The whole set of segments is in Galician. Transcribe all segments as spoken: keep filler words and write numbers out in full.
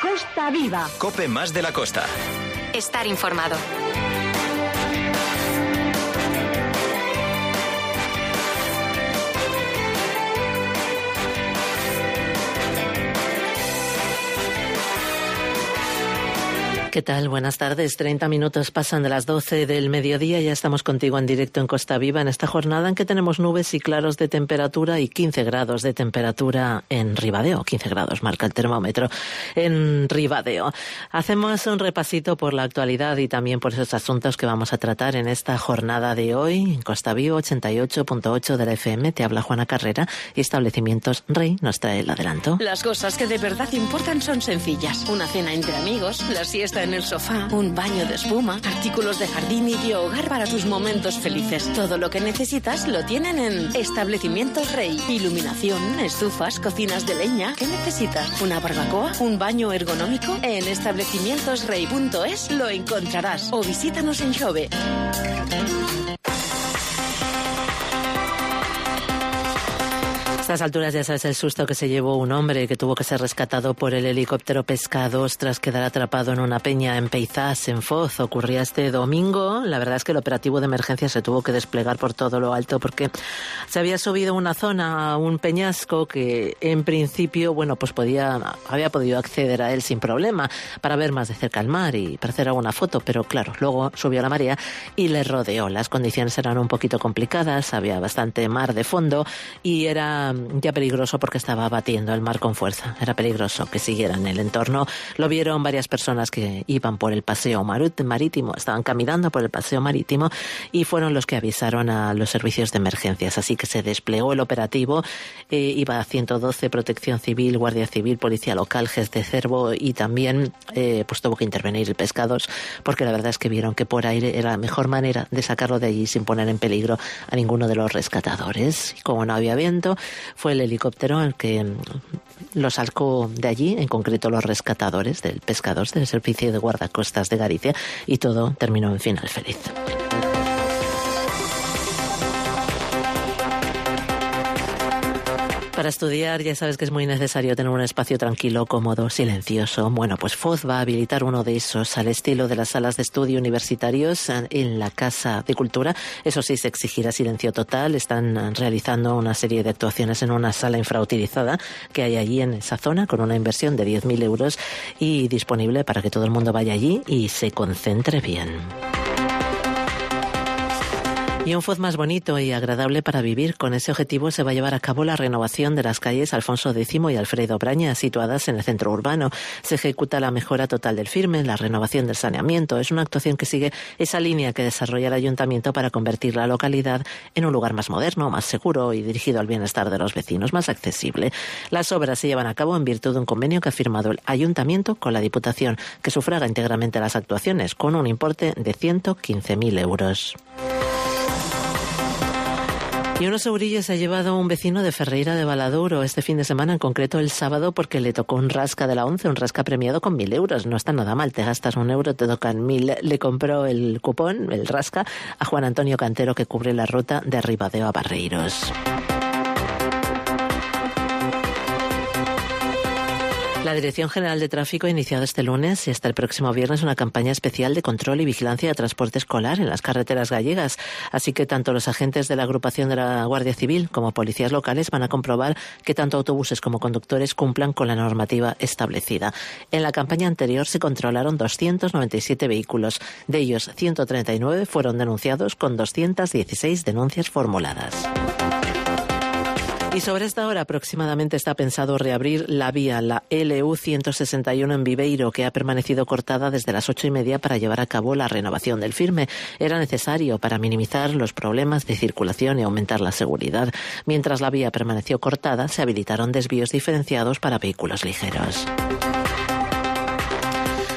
Costa Viva. COPE más de la costa. Estar informado. ¿Qué tal? Buenas tardes. treinta minutos pasan de las doce del mediodía. Ya estamos contigo en directo en Costa Viva en esta jornada en que tenemos nubes y claros de temperatura y quince grados de temperatura en Ribadeo. quince grados marca el termómetro en Ribadeo. Hacemos un repasito por la actualidad y también por esos asuntos que vamos a tratar en esta jornada de hoy. En Costa Viva, ochenta y ocho punto ocho de la F M. Te habla Juana Carrera y Establecimientos Rey nos trae el adelanto. Las cosas que de verdad importan son sencillas. Una cena entre amigos, la siesta en el sofá, un baño de espuma, artículos de jardín y de hogar para tus momentos felices. Todo lo que necesitas lo tienen en Establecimientos Rey. Iluminación, estufas, cocinas de leña. ¿Qué necesitas? ¿Una barbacoa? ¿Un baño ergonómico? En establecimientos rey punto es lo encontrarás. O visítanos en Xove. A estas alturas ya sabes el susto que se llevó un hombre que tuvo que ser rescatado por el helicóptero Pesca dos tras quedar atrapado en una peña en Peizás, en Foz. Ocurría este domingo. La verdad es que el operativo de emergencia se tuvo que desplegar por todo lo alto porque se había subido una zona, a un peñasco que en principio, bueno, pues podía, había podido acceder a él sin problema para ver más de cerca el mar y para hacer alguna foto, pero claro, luego subió la marea y le rodeó. Las condiciones eran un poquito complicadas, había bastante mar de fondo y era ya peligroso porque estaba batiendo el mar con fuerza. Era peligroso que siguiera en el entorno. Lo vieron varias personas que iban por el paseo marítimo, estaban caminando por el paseo marítimo y fueron los que avisaron a los servicios de emergencias. Así que se desplegó el operativo. Eh, iba a ciento doce, Protección Civil, Guardia Civil, Policía Local, G E S de Cervo y también eh, pues tuvo que intervenir el Pesca dos porque la verdad es que vieron que por aire era la mejor manera de sacarlo de allí sin poner en peligro a ninguno de los rescatadores. Y como no había viento, fue el helicóptero el que lo sacó de allí, en concreto los rescatadores del Pesca dos del Servicio de Guardacostas de Galicia, y todo terminó en final feliz. Para estudiar ya sabes que es muy necesario tener un espacio tranquilo, cómodo, silencioso. Bueno, pues Foz va a habilitar uno de esos al estilo de las salas de estudio universitarios en la Casa de Cultura. Eso sí, se exigirá silencio total. Están realizando una serie de actuaciones en una sala infrautilizada que hay allí en esa zona con una inversión de diez mil euros y disponible para que todo el mundo vaya allí y se concentre bien. Y un Foz más bonito y agradable para vivir. Con ese objetivo se va a llevar a cabo la renovación de las calles Alfonso X y Alfredo Braña, situadas en el centro urbano. Se ejecuta la mejora total del firme, la renovación del saneamiento. Es una actuación que sigue esa línea que desarrolla el ayuntamiento para convertir la localidad en un lugar más moderno, más seguro y dirigido al bienestar de los vecinos, más accesible. Las obras se llevan a cabo en virtud de un convenio que ha firmado el ayuntamiento con la Diputación, que sufraga íntegramente las actuaciones, con un importe de ciento quince mil euros. Y unos eurillos se ha llevado un vecino de Ferreira de Valadouro este fin de semana, en concreto el sábado, porque le tocó un rasca de la once, un rasca premiado con mil euros. No está nada mal, te gastas un euro, te tocan mil. Le compró el cupón, el rasca, a Juan Antonio Cantero, que cubre la ruta de Ribadeo a Barreiros. La Dirección General de Tráfico ha iniciado este lunes y hasta el próximo viernes una campaña especial de control y vigilancia de transporte escolar en las carreteras gallegas. Así que tanto los agentes de la agrupación de la Guardia Civil como policías locales van a comprobar que tanto autobuses como conductores cumplan con la normativa establecida. En la campaña anterior se controlaron doscientos noventa y siete vehículos. De ellos, ciento treinta y nueve fueron denunciados con doscientas dieciséis denuncias formuladas. Y sobre esta hora aproximadamente está pensado reabrir la vía, la L U ciento sesenta y uno en Viveiro, que ha permanecido cortada desde las ocho y media para llevar a cabo la renovación del firme. Era necesario para minimizar los problemas de circulación y aumentar la seguridad. Mientras la vía permaneció cortada, se habilitaron desvíos diferenciados para vehículos ligeros.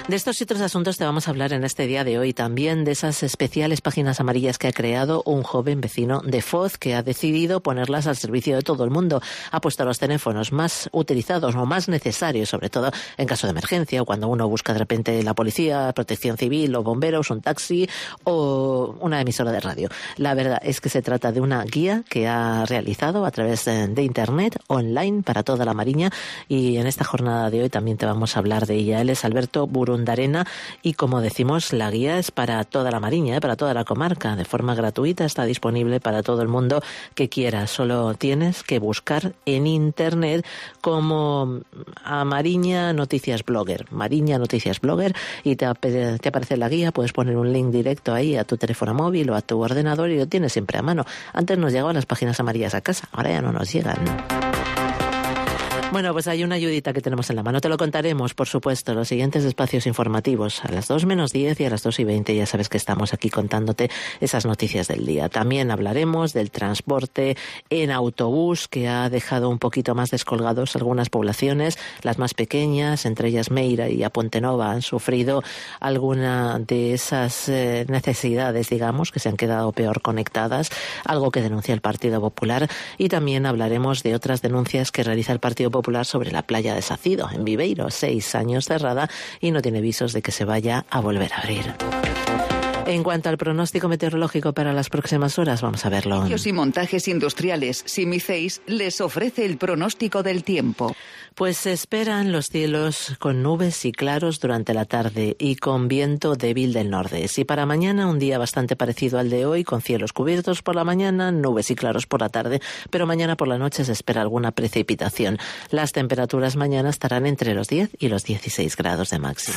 De estos y otros asuntos te vamos a hablar en este día de hoy, también de esas especiales páginas amarillas que ha creado un joven vecino de Foz que ha decidido ponerlas al servicio de todo el mundo. Ha puesto los teléfonos más utilizados o más necesarios, sobre todo en caso de emergencia o cuando uno busca de repente la policía, protección civil o bomberos, un taxi o una emisora de radio. La verdad es que se trata de una guía que ha realizado a través de, de internet, online, para toda la Mariña, y en esta jornada de hoy también te vamos a hablar de ella. Él es Alberto Burundarena y, como decimos, la guía es para toda la Mariña, ¿eh? para toda la comarca, de forma gratuita, está disponible para todo el mundo que quiera. Solo tienes que buscar en internet como a Mariña Noticias Blogger, Mariña Noticias Blogger, y te, te aparece la guía. Puedes poner un link directo ahí a tu teléfono móvil o a tu ordenador y lo tienes siempre a mano. Antes nos llegaban las páginas amarillas a casa, ahora ya no nos llegan. Bueno, pues hay una ayudita que tenemos en la mano. Te lo contaremos, por supuesto, los siguientes espacios informativos a las dos menos diez y a las dos y veinte. Ya sabes que estamos aquí contándote esas noticias del día. También hablaremos del transporte en autobús, que ha dejado un poquito más descolgados algunas poblaciones. Las más pequeñas, entre ellas Meira y Apontenova, han sufrido alguna de esas eh, necesidades, digamos, que se han quedado peor conectadas, algo que denuncia el Partido Popular. Y también hablaremos de otras denuncias que realiza el Partido Popular sobre la playa de Sacido, en Viveiro, seis años cerrada y no tiene visos de que se vaya a volver a abrir. En cuanto al pronóstico meteorológico para las próximas horas, vamos a verlo. Y montajes industriales Simiceis les ofrece el pronóstico del tiempo. Pues se esperan los cielos con nubes y claros durante la tarde y con viento débil del nordeste. Y para mañana un día bastante parecido al de hoy, con cielos cubiertos por la mañana, nubes y claros por la tarde, pero mañana por la noche se espera alguna precipitación. Las temperaturas mañana estarán entre los diez y los dieciséis grados de máxima.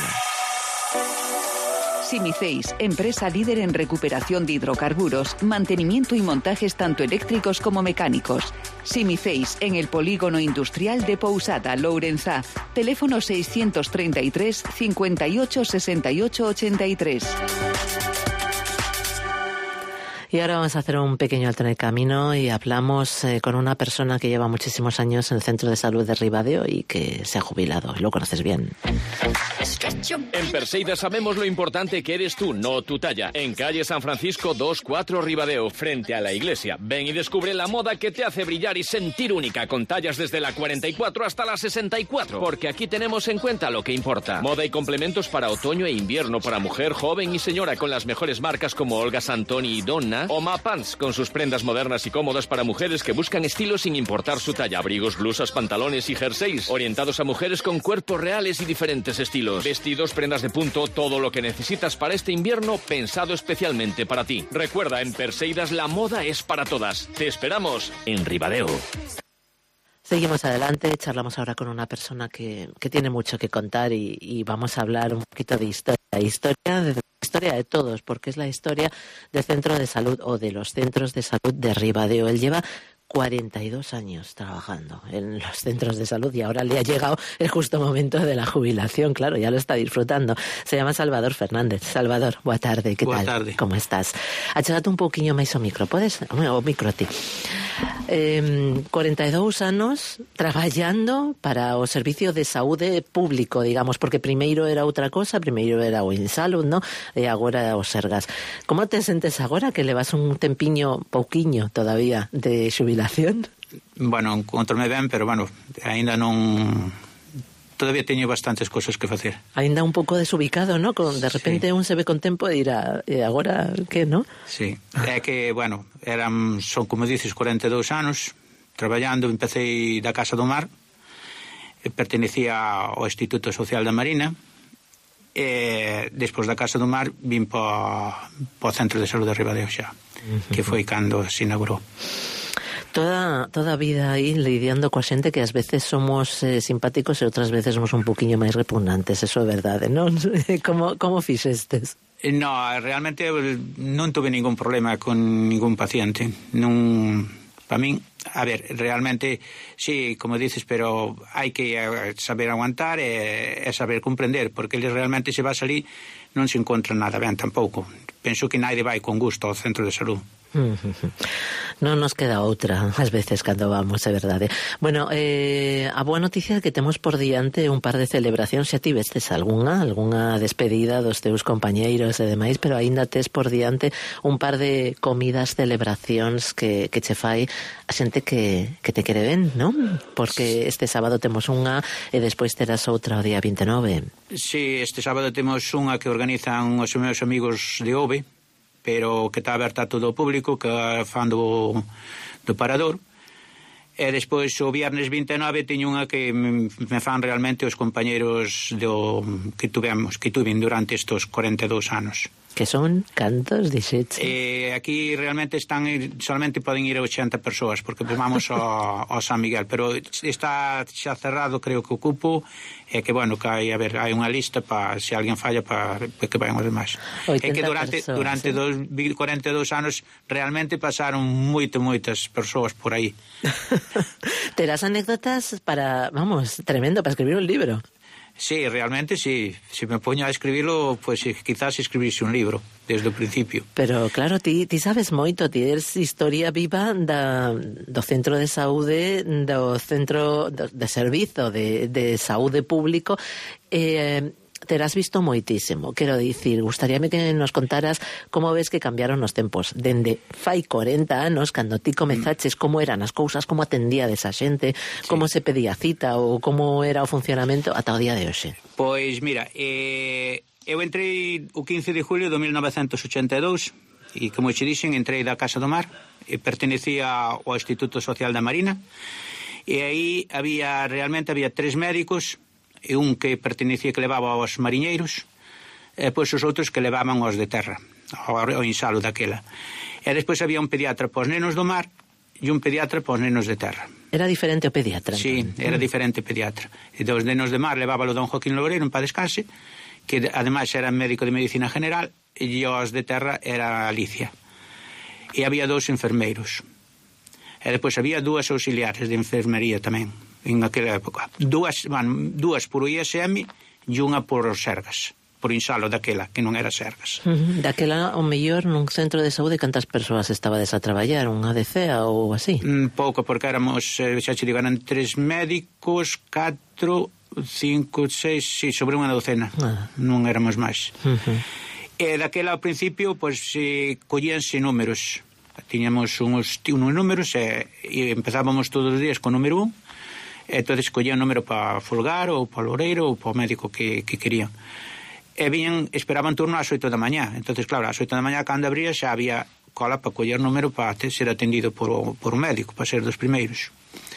Simiceis, empresa líder en recuperación de hidrocarburos, mantenimiento y montajes tanto eléctricos como mecánicos. Simiceis, en el polígono industrial de Pousada, Lourenzá. Teléfono seiscientos treinta y tres, cincuenta y ocho, sesenta y ocho, ochenta y tres. Y ahora vamos a hacer un pequeño alto en el camino y hablamos eh, con una persona que lleva muchísimos años en el Centro de Salud de Ribadeo y que se ha jubilado. Lo conoces bien. En Perseida sabemos lo importante que eres tú, no tu talla. En calle San Francisco dos cuatro Ribadeo, frente a la iglesia. Ven y descubre la moda que te hace brillar y sentir única, con tallas desde la cuarenta y cuatro hasta la sesenta y cuatro. Porque aquí tenemos en cuenta lo que importa. Moda y complementos para otoño e invierno, para mujer, joven y señora, con las mejores marcas como Olga Santoni y Donna, o Ma Pants, con sus prendas modernas y cómodas para mujeres que buscan estilo sin importar su talla. Abrigos, blusas, pantalones y jerseys orientados a mujeres con cuerpos reales y diferentes estilos. Vestidos, prendas de punto, todo lo que necesitas para este invierno pensado especialmente para ti. Recuerda, en Perseidas la moda es para todas. Te esperamos en Ribadeo. Seguimos adelante, charlamos ahora con una persona que, que tiene mucho que contar y, y vamos a hablar un poquito de historia. Historia de, historia de todos, porque es la historia del centro de salud o de los centros de salud de Ribadeo. Él lleva cuarenta y dos años trabajando en los centros de salud y ahora le ha llegado el justo momento de la jubilación, claro, ya lo está disfrutando. Se llama Salvador Fernández. Salvador, boa tarde, ¿qué boa tal? Tarde. ¿Cómo estás? Achégate un pouquiño máis ao micro, podes? O micro a ti. Eh, cuarenta e dous anos traballando para o servicio de saúde público, digamos, porque primeiro era outra cosa, primeiro era o Insalud, ¿no? E agora o Sergas. Como te sentes agora que levas un tempiño pouquiño todavía de xubilación? Bueno, encontrome ben, pero bueno, aínda non... Todavía teño bastantes cosas que facer. Ainda un pouco desubicado, ¿no? Con, de repente sí. Un se ve con tempo e dirá, e agora que, ¿no? Sí, é que, bueno, eran, son como dices, cuarenta e dous anos traballando, empecé da Casa do Mar, pertenecía ao Instituto Social da Marina, e despois da Casa do Mar vim para o Centro de Salud de Ribadeo xa, uh-huh. que foi cando se inaugurou. Toda, toda a vida aí lidiando coa xente que ás veces somos eh, simpáticos e outras veces somos un poquinho máis repugnantes, eso é verdade, non? Como, como fixestes? No, realmente non tuve ningún problema con ningún paciente. Non, para min, a ver, realmente, sí, como dices, pero hai que saber aguantar e, e saber comprender, porque eles realmente se vas ali non se encontran nada ben tampouco. Penso que naide vai con gusto ao centro de salud. Non nos queda outra ás veces cando vamos, é verdade. Bueno, eh, a boa noticia é que temos por diante un par de celebracións. Xa tivestes algunha, algunha despedida dos teus compañeiros e demais, pero aínda tes por diante un par de comidas, celebracións que, que che fai a xente que, que te quere ben, non? Porque este sábado temos unha e despois terás outra o día vinte e nove. Sí, este sábado temos unha que organizan os meus amigos de O V E, pero que está aberta a todo o público, que fan do, do Parador. E despois o viernes vinte e nove teño unha que me fan realmente os compañeros do, que tuvemos, que tuven durante estes cuarenta e dous anos. Que son cantos, dixeche? Eh, aquí realmente están, solamente poden ir ochenta persoas, porque vamos ao, ao San Miguel, pero está xa cerrado, creo que o cupo, e que, bueno, que hai, a ver, hai unha lista para, se alguén falla, para que vayan os demais. É que durante, persoas, durante ¿sí? dos, cuarenta e dous anos realmente pasaron moito, moitas persoas por aí. Terás anécdotas para, vamos, tremendo, para escribir un libro. Sí, realmente sí. Si me poño a escribirlo, pues quizás escribirse un libro desde o principio. Pero claro, ti, ti sabes moito, ti eres historia viva da, do centro de saúde, do centro de, de servizo de, de saúde público. Eh, terás visto moitísimo, quero dicir, gustaríame que nos contaras como ves que cambiaron os tempos dende fai cuarenta anos, cando ti comezaches, como eran as cousas, como atendía desa xente, sí. Como se pedía cita ou como era o funcionamento ata o día de hoxe. Pois mira, eh, eu entrei o quince de julio de mil novecentos ochenta e dous e, como che dixen, entrei da Casa do Mar e pertenecía ao Instituto Social da Marina, e aí había, realmente había tres médicos, e un que pertenecía, que levaba aos mariñeiros, e pois os outros que levaban aos de terra, ao, ao insalo daquela. E despois había un pediatra para os nenos do mar e un pediatra para os nenos de terra. Era diferente o pediatra? Sí, entón. Era diferente o pediatra. E dos nenos de mar levábalo don Joaquín Logreiro, en paz descanse, que ademais era médico de medicina general, e os de terra era Alicia. E había dous enfermeiros. E despois había dúas auxiliares de enfermería tamén, en aquela época. Dúas, bueno, dúas por o I S M e unha por os Sergas, por insalo daquela, que non era Sergas. Uh-huh. Daquela, o mellor, nun centro de saúde, cantas persoas estabades a traballar? Unha D C A ou así? Mm, pouco, porque éramos, xa che digo, eran tres médicos, catro, cinco, seis, sí, sobre unha docena. Ah. Non éramos máis. Uh-huh. E daquela, ao principio, pois, pues, collíanse números. Tiñamos uns, uns números e, e empezábamos todos os días con o número un. Entón escollía un número para Folgar ou para Loureiro ou para o médico que, que querían. E viñan, esperaban turno ás oito da mañá. Entón, claro, ás oito da mañá, cando abría, xa había cola para coller número para ser atendido por, o, por un médico, para ser dos primeiros.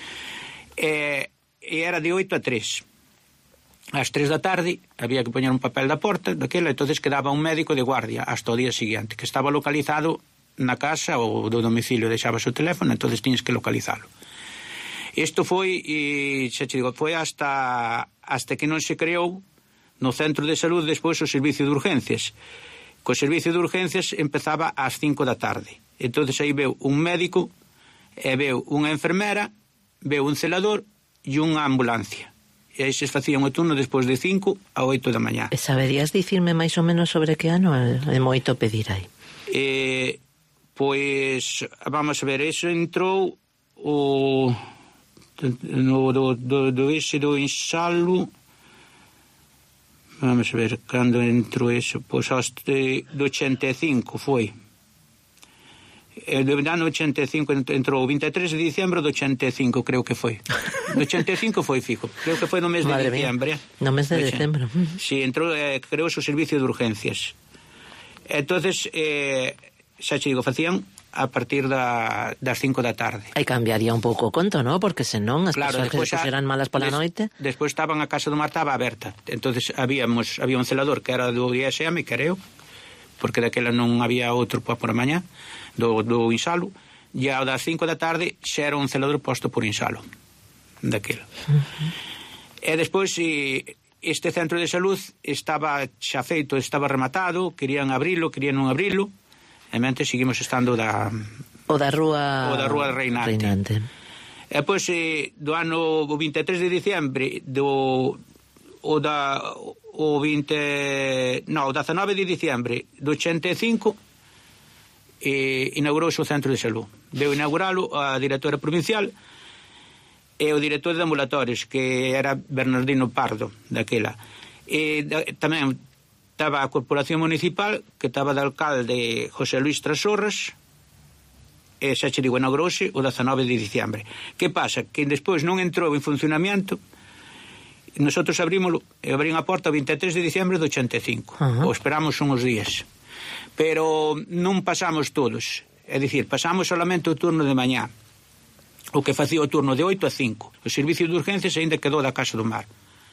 E, e era de oito a tres. Ás tres da tarde había que poñer un papel da porta daquela, entón quedaba un médico de guardia hasta o día seguinte, que estaba localizado na casa ou do domicilio, deixabas o teléfono, entón tiñes que localizalo. Isto foi, e xa te digo, foi hasta hasta que non se creou no centro de salud despois o servicio de urgencias. Co servicio de urgencias empezaba ás cinco da tarde. Entón aí veu un médico, e veu unha enfermera, veu un celador e unha ambulancia. E aí se facían o turno despois de cinco a oito da mañá. E saberías dicirme máis ou menos sobre que ano é moito pedir aí? Eh, pois, vamos a ver, eso entrou o... no do, do, do ese do insalo, vamos a ver cando entrou eso, pois hasta do ochenta e cinco foi, e do ano ochenta e cinco entrou o vinte e tres de diciembre do ochenta e cinco, creo que foi do ochenta e cinco foi fijo, creo que foi no mes de Madre diciembre mía. No mes de diciembre si, sí, entrou, eh, creou o servicio de urgencias. Entonces eh, xa che digo, facían a partir da, das cinco da tarde. Aí cambiaría un pouco o conto, non? Porque senón as claro, persoas que eran malas pola des, noite. Despois estaban a Casa do Mar, estaba aberta. Entonces habíamos, había un celador que era do I S M, creo, porque daquela non había outro para por a mañá, do, do insalo, e ao das cinco da tarde xa era un celador posto por insalo, daquela. Uh-huh. E despois este centro de salud estaba xa feito, estaba rematado, querían abrilo, querían non abrilo, e mente seguimos estando da o da rúa o da rúa Reinante, Reinante. E pois eh, do ano o vinte e tres de diciembre do o da o vinte no, o dezanove de diciembre do ochenta e cinco e inaugurouse o centro de salud. Veu inauguralo a directora provincial e o director de ambulatorios, que era Bernardino Pardo, daquela. E da, tamén estaba a corporación municipal, que estaba de alcalde José Luis Trasorras, e xa che digo, inaugurouse o dezanove de diciembre. Que pasa? Que despois non entrou en funcionamento, nosotros abrímoslo, e abrín a porta o vinte e tres de diciembre de ochenta e cinco. Uh-huh. O esperamos uns días. Pero non pasamos todos. É dicir, pasamos solamente o turno de mañá, o que facía o turno de oito a cinco. O servicio de urgencias ainda quedou da Casa do Mar.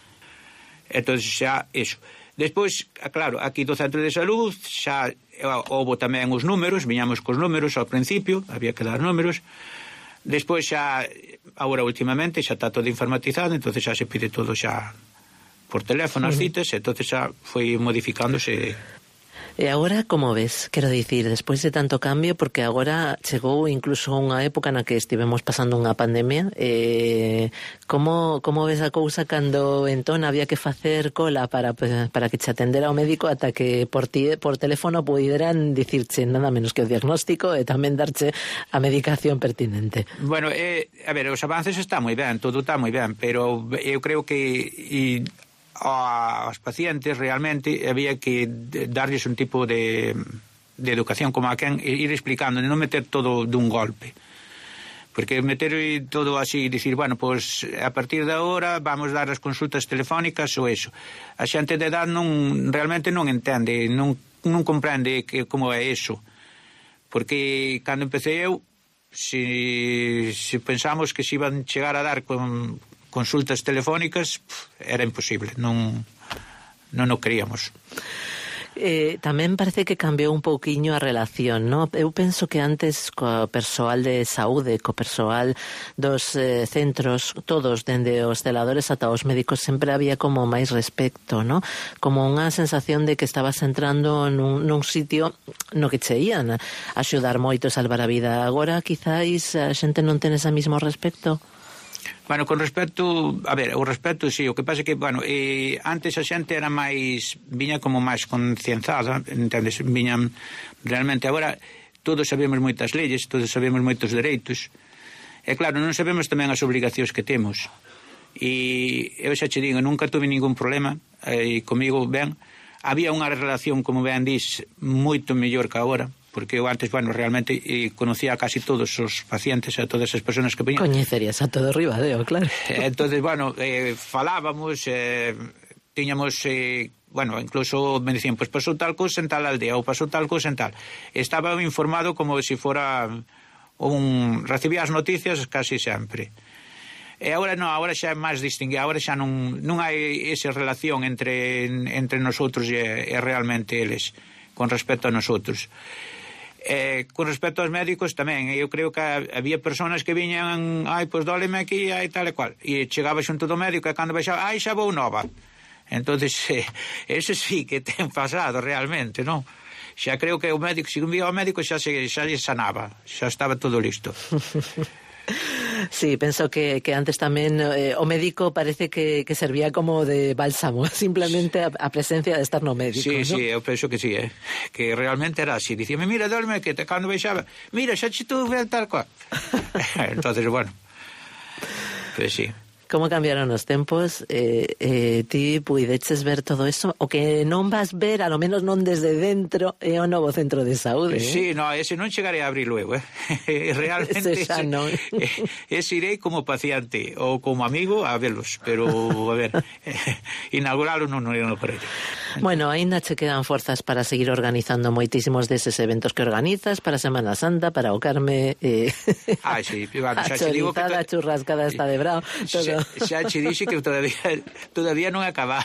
Entón xa, iso. Despois, claro, aquí do centro de salud xa houve tamén os números, viñamos cos números ao principio, había que dar números. Despois xa, agora últimamente, xa está todo informatizado, entonces xa se pide todo xa por teléfono as citas, entonces xa foi modificándose. E agora, como ves? Quero dicir, despois de tanto cambio, porque agora chegou incluso unha época na que estivemos pasando unha pandemia, eh, como, como ves a cousa cando entón había que facer cola para, para que te atendera o médico ata que por, ti, por teléfono puderan dicirche nada menos que o diagnóstico e tamén darche a medicación pertinente? Bueno, eh, a ver, os avances está moi ben, todo está moi ben, pero eu creo que... E, aos pacientes realmente había que darles un tipo de, de educación como a quen ir explicando, non meter todo dun golpe, porque meter todo así, dicir, bueno, pues a partir de agora vamos dar as consultas telefónicas ou eso, a xente de edad non, realmente non entende, non, non comprende que, como é eso, porque cando empecé eu, se, se pensamos que se iban chegar a dar con consultas telefónicas, era imposible, non, non o queríamos. Eh, tamén parece que cambiou un pouquiño a relación, non? Eu penso que antes co persoal de saúde, co persoal dos eh, centros, todos, dende os celadores ata os médicos, sempre había como máis respecto, non? Como unha sensación de que estabas entrando nun, nun sitio no que che ian a axudar moito a salvar a vida. Agora, quizáis, a xente non ten ese mismo respecto? Bueno, con respecto, a ver, o respecto, sí, o que pasa é que, bueno, eh, antes a xente era máis, viña como máis concienciada, entendes, viñan realmente, agora todos sabemos moitas leyes, todos sabemos moitos dereitos, e claro, non sabemos tamén as obligacións que temos, e eu xa che digo, nunca tuve ningún problema, e comigo, ben, había unha relación, como ben dis, moito mellor que agora, porque eu antes, bueno, realmente eh, conocía a casi todos os pacientes, a todas as persoas que veñan. Coñecerías a todo Ribadeo, claro. Entonces, bueno, eh, falábamos, eh, tiñamos, eh, bueno, incluso me dicían, pues pasou tal cosa en tal aldea, ou pasou tal cosa en tal. Estaba informado como se si fora un... recibía as noticias casi sempre. E agora non, agora xa é máis distinguido, agora xa non, non hai esa relación entre, entre nosotros e, e realmente eles, con respecto a nosotros. Eh, con respecto aos médicos tamén, eu creo que había personas que viñan, ai, pois dóleme aquí, ai, tal e cual, e chegaba xunto do médico e cando baixaba, ai, xa vou nova. Entonces, eh, ese sí que ten pasado realmente, non? Xa creo que o médico, se vía o médico xa se xa lle sanaba, xa estaba todo listo. Sí, penso que, que antes tamén eh, o médico parece que, que servía como de bálsamo, simplemente a, a presencia de estar no médico. Sí, ¿no? sí, eu penso que sí, eh? Que realmente era así. Dicíame, mira, dóleme que te cando baixaba, mira, xa che tú ven tal cual. Entonces, bueno, pues sí. Como cambiaron os tempos, eh, eh, ti puideches ver todo eso, o que non vas ver, a lo menos non desde dentro, é o novo centro de saúde. Eh? Sí, no, ese non chegaré a abrir luego, eh? Realmente ese xa non. Ese irei como paciente ou como amigo a verlos, pero, a ver, inauguralo non, non, non por ello. Bueno, aínda che quedan forzas para seguir organizando moitísimos deses eventos que organizas, para Semana Santa, para o Carme, eh, ah, sí, bueno, a chorizada, a churrascada está de brao, todo. Xa che dixe que todavía todavía non acabara.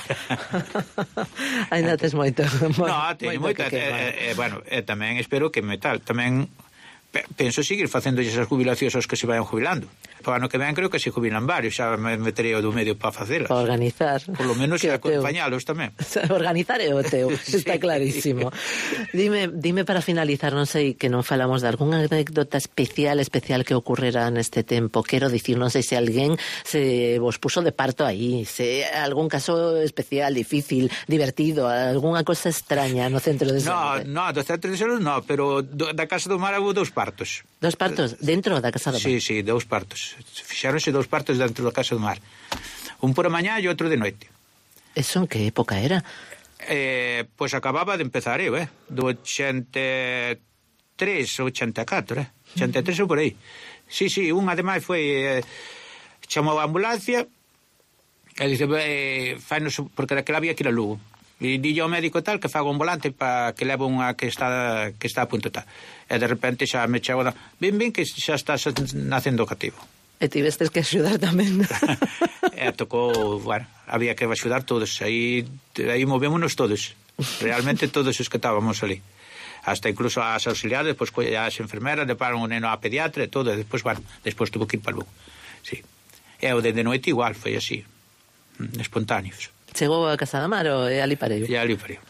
Ainda tes moito. No, teño moito, eh, eh, bueno, eh, tamén espero que me tal, tamén penso seguir facendo esas jubilacións aos que se vayan jubilando. Para ano que ven creo que se jubilan varios, xa me meterei o do medio para facelas. Para organizar. Por lo menos acompañalos tamén. Organizar é o teu, está clarísimo. Dime, dime para finalizar, non sei que non falamos de algunha anécdota especial, especial que ocorrera neste tempo. Quero dicir, non sei se alguén se vos puso de parto aí, se algún caso especial, difícil, divertido, algunha cosa extraña no centro de saúde. No, no, do centro de saúde no, pero do, da Casa do Mar houve dous partos. Dos partos? Dentro da Casa do Mar? Sí, sí, dous partos. Fixáronse dous partos dentro da Casa do Mar. Un por a mañá e outro de noite. Eso en que época era? Eh, pois pues acababa de empezar eu, eh? Do ochenta e tres ou ochenta e catro, eh? ochenta e tres ou por aí. Sí, sí, un ademais foi... Eh, chamou a ambulancia e dice, eh, fainos, porque daquela había que ir a Lugo. E dille ao médico tal que faga un volante para que leve unha que está que está a punto tal. E de repente xa me chegou da, ben, ben, que xa estás nacendo cativo. E tivestes que axudar tamén. E tocou, bueno, había que axudar todos. Aí, aí movémonos todos. Realmente todos os que estábamos ali. Hasta incluso as auxiliares, pues, as enfermeras, levaron o neno a pediatra e todo. E despois, bueno, despois tuvo que ir para Lugo. Sí. E o de, de noite igual, foi así. Espontáneos. Chegou a Casa do Mar ou é ali pareu? E ali pareu.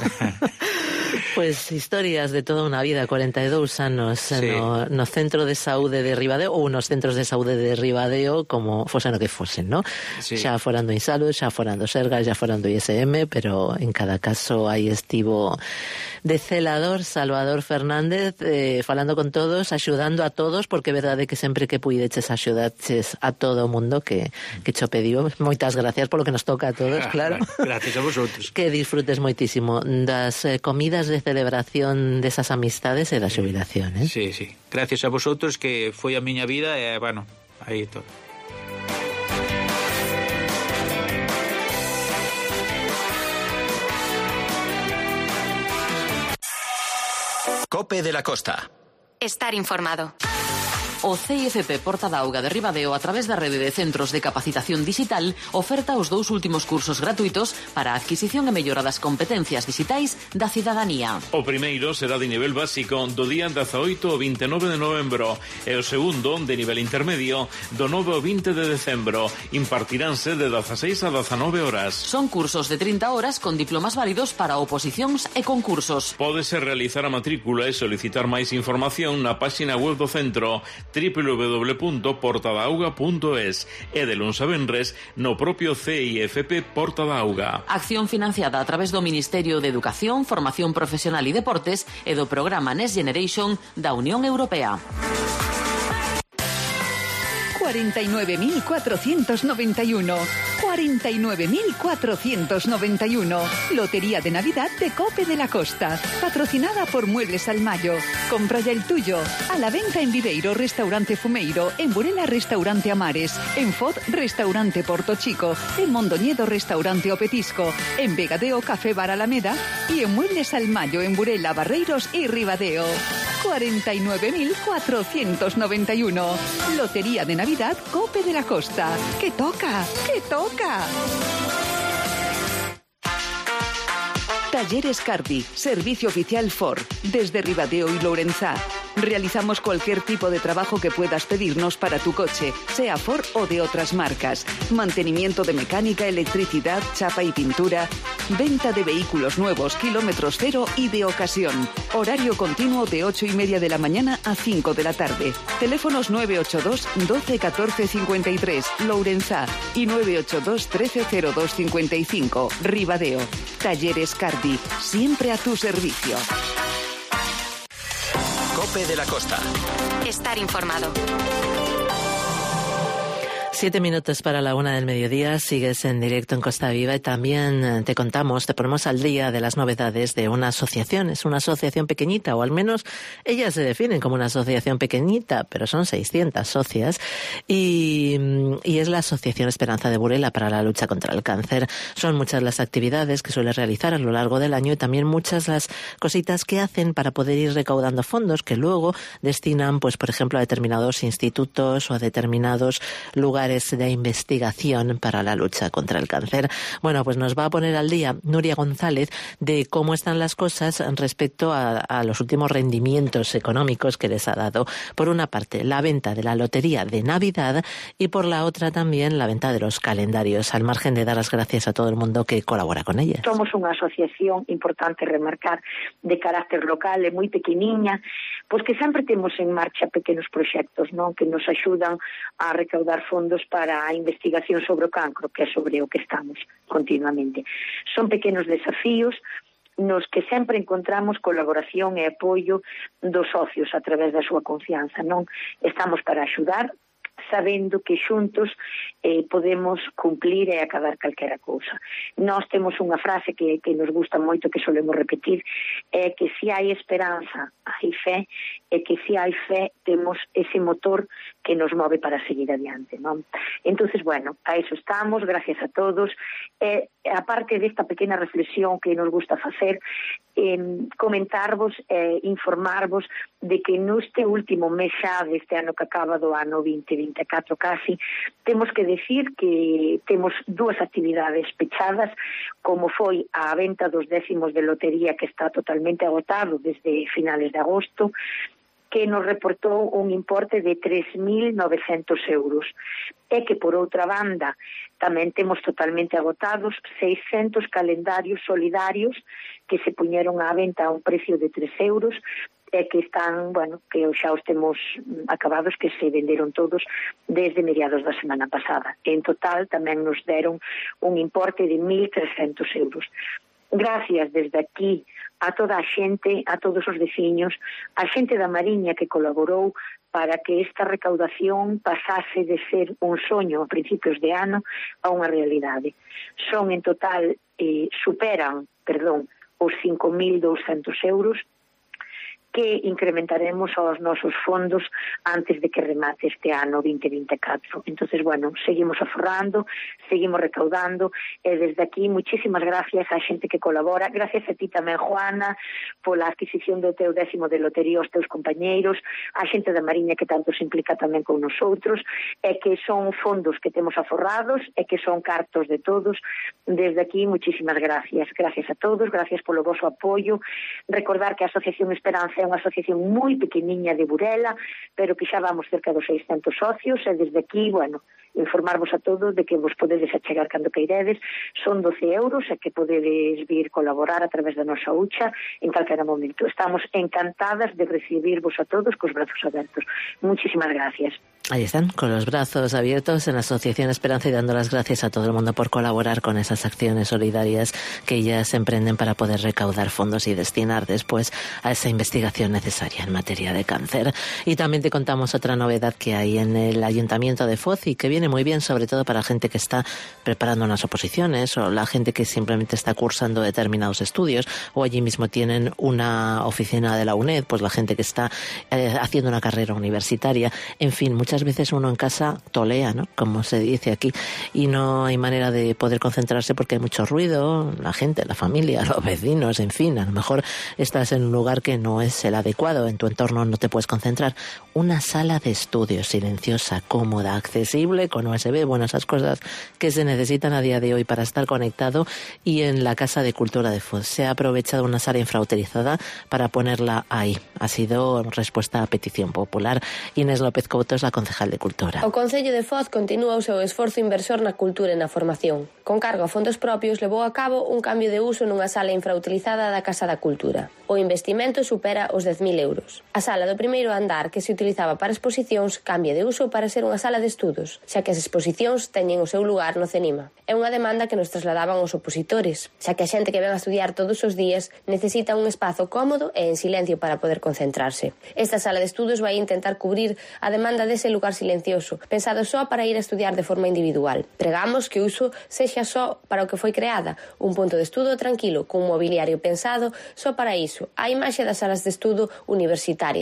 Pois historias de toda unha vida, cuarenta e dous anos sí. no, no centro de saúde de Ribadeo ou nos centros de saúde de Ribadeo, como fosen o que fosen, ¿no? Sí. Xa foran do Insalud, xa foran do Sergas, xa foran do I S M, pero en cada caso aí estivo de celador Salvador Fernández eh, falando con todos, axudando a todos, porque é verdade que sempre que puideches axudaches a todo o mundo que, que cho pediu. Moitas gracias polo que nos toca a todos, claro. Gracias a vosotros. Que disfrutes moitísimo das eh, comidas de celebración desas amistades e da xubilación, eh? Sí, sí. Gracias a vosotros, que foi a miña vida e, bueno, aí todo. Cope de la Costa. Estar informado. O C I F P Porta da Auga de Ribadeo, a través da rede de centros de capacitación digital, oferta os dous últimos cursos gratuitos para a adquisición e mellora das competencias digitais da cidadanía. O primeiro será de nivel básico do día dezaoito ao vinte e nove de novembro e o segundo de nivel intermedio do nove ao vinte de decembro. Impartiránse de dezaseis a dezanove horas. Son cursos de trinta horas con diplomas válidos para oposicións e concursos. Pódese realizar a matrícula e solicitar máis información na páxina web do centro doble u doble u doble u punto porta da auga punto es e de luns a venres no propio C I F P Porta da Auga. Acción financiada a través do Ministerio de Educación, Formación Profesional e Deportes e do programa Next Generation da Unión Europea. cuarenta y nueve mil cuatrocientos noventa y uno. cuarenta y nueve mil cuatrocientos noventa y uno. Lotería de Navidad de Cope de la Costa. Patrocinada por Muebles al Mayo. Compra ya el tuyo. A la venta en Viveiro, Restaurante Fumeiro. En Burela, Restaurante Amares. En Fod, Restaurante Porto Chico. En Mondoñedo, Restaurante Opetisco. En Vegadeo, Café Bar Alameda. Y en Muebles al Mayo, en Burela, Barreiros y Ribadeo. cuarenta y nueve mil cuatrocientos noventa y uno. Lotería de Navidad Cope de la Costa. ¡Que toca! ¡Que toca! Talleres Cardi, servicio oficial Ford, desde Ribadeo y Lourenzá. Realizamos cualquier tipo de trabajo que puedas pedirnos para tu coche, sea Ford o de otras marcas. Mantenimiento de mecánica, electricidad, chapa y pintura. Venta de vehículos nuevos, kilómetros cero y de ocasión. Horario continuo de ocho y media de la mañana a cinco de la tarde. Teléfonos nueve ocho dos, doce, catorce, cincuenta y tres, Lourenzá, y nueve ocho dos, trece, cero dos, cincuenta y cinco, Ribadeo. Talleres Cardi, siempre a tu servicio. Cope de la Costa. Estar informado. Siete minutos para la una del mediodía, sigues en directo en Costa Viva y también te contamos, te ponemos al día de las novedades de una asociación. Es una asociación pequeñita, o al menos ellas se definen como una asociación pequeñita, pero son seiscientas socias y, y es la Asociación Esperanza de Burela para la lucha contra el cáncer. Son muchas las actividades que suele realizar a lo largo del año y también muchas las cositas que hacen para poder ir recaudando fondos que luego destinan, pues por ejemplo, a determinados institutos o a determinados lugares pilares de investigación para la lucha contra el cáncer. Bueno, pues nos va a poner al día Nuria González de cómo están las cosas respecto a, a los últimos rendimientos económicos que les ha dado, por una parte, la venta de la lotería de Navidad y por la otra también la venta de los calendarios, al margen de dar las gracias a todo el mundo que colabora con ellas. Somos unha asociación, importante remarcar, de carácter local, é moi pequeniña, pois que sempre temos en marcha pequenos proxectos, non, que nos axudan a recaudar fondos para a investigación sobre o cancro, que é sobre o que estamos continuamente. Son pequenos desafíos nos que sempre encontramos colaboración e apoio dos socios a través da súa confianza, non? Estamos para axudar, sabendo que xuntos eh, podemos cumplir e acabar calquera cousa. Nós temos unha frase que, que nos gusta moito, que solemos repetir, é que se hai esperanza, hai fe, e que se hai fe, temos ese motor que nos move para seguir adiante, non? Entonces, bueno, a eso estamos, gracias a todos. E, a parte desta pequena reflexión que nos gusta facer, eh, comentarvos e eh, informarvos de que neste último mes xa deste ano que acaba do ano vinte vinte e catro casi, temos que decir que temos dúas actividades pechadas, como foi a venta dos décimos de lotería, que está totalmente agotado desde finales de agosto, que nos reportou un importe de tres mil novecentos euros. E que, por outra banda, tamén temos totalmente agotados seiscentos calendarios solidarios que se puñeron á venta a un precio de tres euros, e que están, bueno, que xa os temos acabados, que se venderon todos desde mediados da semana pasada. En total tamén nos deron un importe de mil trescentos euros. Gracias desde aquí a toda a xente, a todos os veciños, a xente da Mariña que colaborou para que esta recaudación pasase de ser un soño a principios de ano a unha realidade. Son en total, eh, superan, perdón, os cinco mil douscentos euros, que incrementaremos aos nosos fondos antes de que remate este ano vinte vinte e catro. Entonces, bueno, seguimos aforrando, seguimos recaudando, e desde aquí, muchísimas gracias á xente que colabora, gracias a ti tamén, Juana, pola adquisición do teu décimo de lotería aos teus compañeiros, á xente da Mariña que tanto se implica tamén con nosotros, e que son fondos que temos aforrados, e que son cartos de todos. Desde aquí, muchísimas gracias. Gracias a todos, gracias polo voso apoio. Recordar que a Asociación Esperanza é unha asociación moi pequeniña de Burela, pero que xa vamos cerca dos seiscentos socios, e desde aquí, bueno, informarvos a todos de que vos podedes achegar cando queiredes. Son doce euros e que podedes vir colaborar a través da nosa hucha en calquera momento. Estamos encantadas de recibirvos a todos cos brazos abertos. Muchísimas gracias. Ahí están, con los brazos abiertos en la Asociación Esperanza, y dando las gracias a todo el mundo por colaborar con esas acciones solidarias que ellas emprenden para poder recaudar fondos y destinar después a esa investigación necesaria en materia de cáncer. Y también te contamos otra novedad que hay en el Ayuntamiento de Foz y que viene muy bien, sobre todo para gente que está preparando unas oposiciones o la gente que simplemente está cursando determinados estudios, o allí mismo tienen una oficina de la UNED, pues la gente que está eh, haciendo una carrera universitaria. En fin, muchas veces uno en casa tolea, ¿no?, como se dice aquí, y no hay manera de poder concentrarse porque hay mucho ruido, la gente, la familia, los vecinos, en fin, a lo mejor estás en un lugar que no es el adecuado, en tu entorno no te puedes concentrar. Una sala de estudios silenciosa, cómoda, accesible, con U S B, bueno, esas cosas que se necesitan a día de hoy para estar conectado, y en la Casa de Cultura de Foz se ha aprovechado una sala infrautilizada para ponerla ahí. Ha sido respuesta a petición popular. Inés López Couto es la concejal de Cultura. O Concello de Foz continúa o seu esforzo inversor na cultura e na formación. Con cargo a fondos propios, levou a cabo un cambio de uso nunha sala infrautilizada da Casa da Cultura. O investimento supera os dez mil euros. A sala do primeiro andar, que se utilizaba para exposicións, cambia de uso para ser unha sala de estudos, xa que as exposicións teñen o seu lugar no CENIMA. É unha demanda que nos trasladaban os opositores, xa que a xente que ven a estudiar todos os días necesita un espazo cómodo e en silencio para poder concentrarse. Esta sala de estudos vai intentar cubrir a demanda dese lugar silencioso, pensado só para ir a estudiar de forma individual. Pregamos que o uso sexa só para o que foi creada, un punto de estudo tranquilo, cun mobiliario pensado só para iso, a imaxe das salas de estudo universitarias.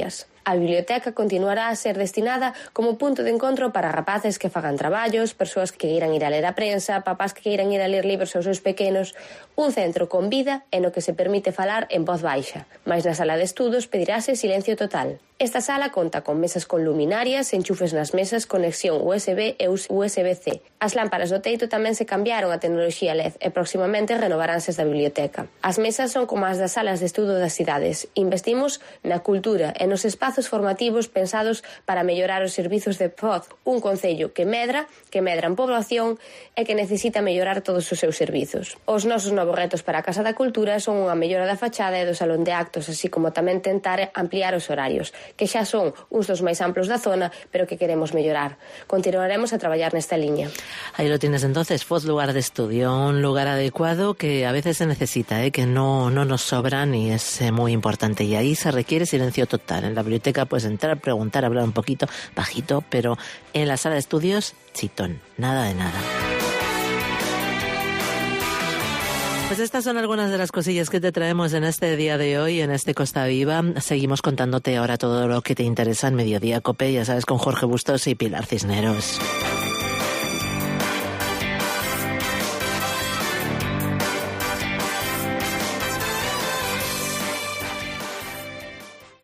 A biblioteca continuará a ser destinada como punto de encontro para rapaces que fagan traballos, persoas que queiran ir a ler a prensa, papás que queiran ir a ler libros aos seus pequenos, un centro con vida e no que se permite falar en voz baixa, mais na sala de estudos pedirase silencio total. Esta sala conta con mesas con luminarias, enchufes nas mesas, conexión U S B e U S B C. As lámparas do teito tamén se cambiaron a tecnoloxía L E D e próximamente renovaránse da biblioteca. As mesas son como as das salas de estudo das cidades. Investimos na cultura e nos espazos formativos pensados para mellorar os servizos de Foz, un concello que medra, que medra en población e que necesita mellorar todos os seus servizos. Os nosos novos retos para a Casa da Cultura son unha mellora da fachada e do salón de actos, así como tamén tentar ampliar os horarios, que xa son uns dos máis amplos da zona, pero que queremos mellorar. Continuaremos a traballar nesta liña. Ahí lo tienes entonces, Foz lugar de estudio, un lugar adecuado que a veces se necesita, ¿eh? que no, no nos sobran y es eh, muy importante. Y ahí se requiere silencio total. En la biblioteca puedes entrar, preguntar, hablar un poquito, bajito, pero en la sala de estudios, chitón, nada de nada. Pues estas son algunas de las cosillas que te traemos en este día de hoy, en este Costa Viva. Seguimos contándote ahora todo lo que te interesa en Mediodía Cope, ya sabes, con Jorge Bustos y Pilar Cisneros.